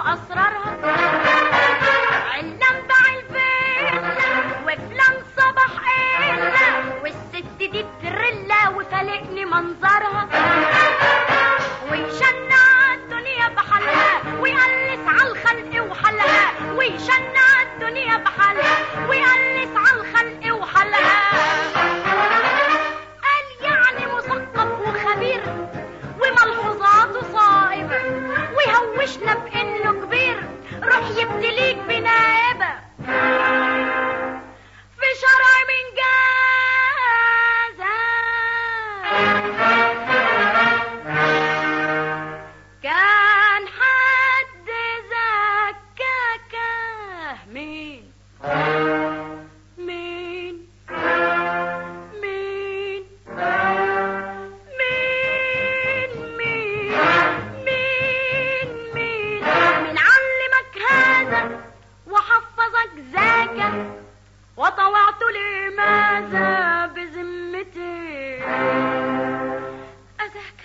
واسرارها، علم باع الفيلا وفلان صباح إلا، والست دي تريلا وفلقني منظرها، ويشنع الدنيا بحالها ويقلس على الخلق وحالها، ويشنع الدنيا بحالها ويقلس على الخلق وحالها. قال يعني مثقف وخبير وملحوظاته صائبة، ويهوشنا بانه كبير، روح يبتليك بنائبة في شرع من جازة. كان حد زكاكه مين مين مين مين مين مين مين من علمك هذا وحفظك ذاك وطوعت لماذا بذمتي أذاك.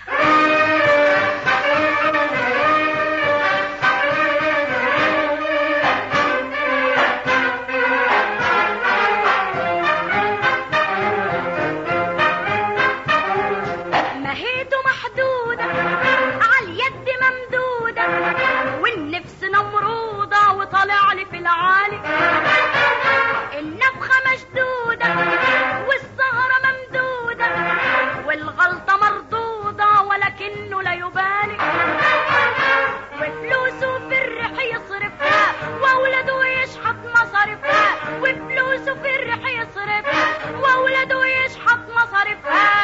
مهيته محدودة عاليد ممدودة، والنفس نمرودة وطالع لي في العالي، النفخة مشدودة والسهرة ممدودة، والغلطة مردودة ولكنه لا يبالي، وفلوسه في الريح يصرفها واولاده يشحط مصارفها، وفلوسه في الريح يصرفها واولاده يشحط مصارفها.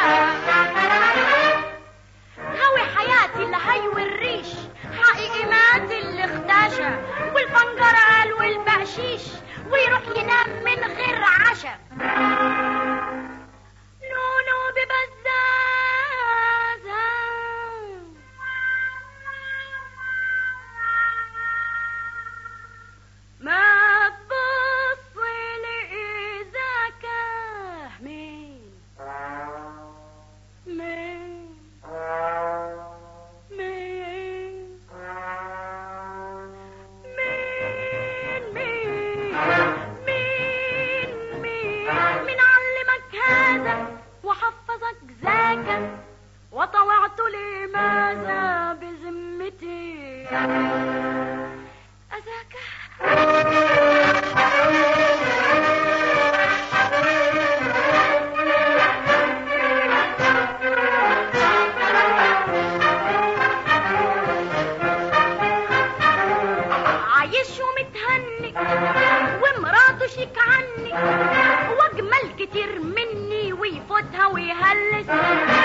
هوي حياتي اللي هيوريش حقيقي مات اللي اختشى، والفنجر قال والبقشيش ويروح ينام من غير عشاء. نونو ببزازة ما تبص لإذاك مين مين مين مين مين مين مين من علمك هذا وحفظك ذاك وطوعت لماذا بذمتي أذاك. عايش ومتهني ومراته شيك عني، واجمل كتير مني ويفوتها ويهلس،